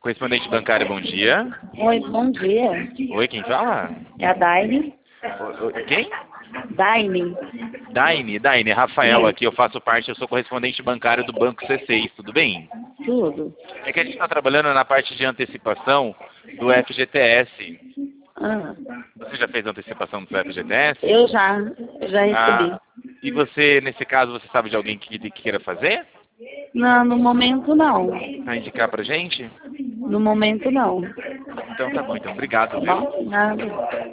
Correspondente bancário, bom dia. Oi, bom dia. Oi, quem fala? É a Daine? Quem? Daine. Daine, Rafael aqui, eu sou correspondente bancário do Banco C6, tudo bem? Tudo. É que a gente está trabalhando na parte de antecipação do FGTS. Ah, Você já fez antecipação do FGTS? eu já recebi. E você, nesse caso, você sabe de alguém que queira fazer? Não, no momento não. Para indicar pra gente? No momento não. Então tá bom, então obrigado, Tá viu? bom? Nada.